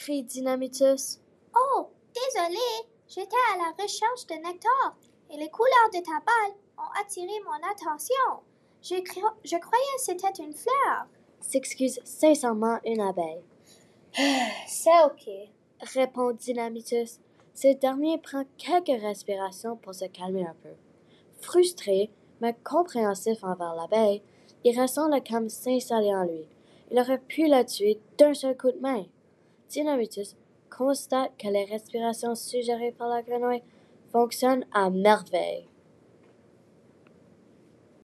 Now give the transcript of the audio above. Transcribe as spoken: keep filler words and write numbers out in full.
crie Dynamitus. Oh, désolé, j'étais à la recherche de nectar et les couleurs de ta balle ont attiré mon attention. Je, cro- je croyais que c'était une fleur. S'excuse sincèrement une abeille. C'est ok. Répond Dynamitus. Ce dernier prend quelques respirations pour se calmer un peu. Frustré, mais compréhensif envers l'abeille, il ressent le calme s'installer en lui. Il aurait pu la tuer d'un seul coup de main. Dynamitus constate que les respirations suggérées par la grenouille fonctionnent à merveille.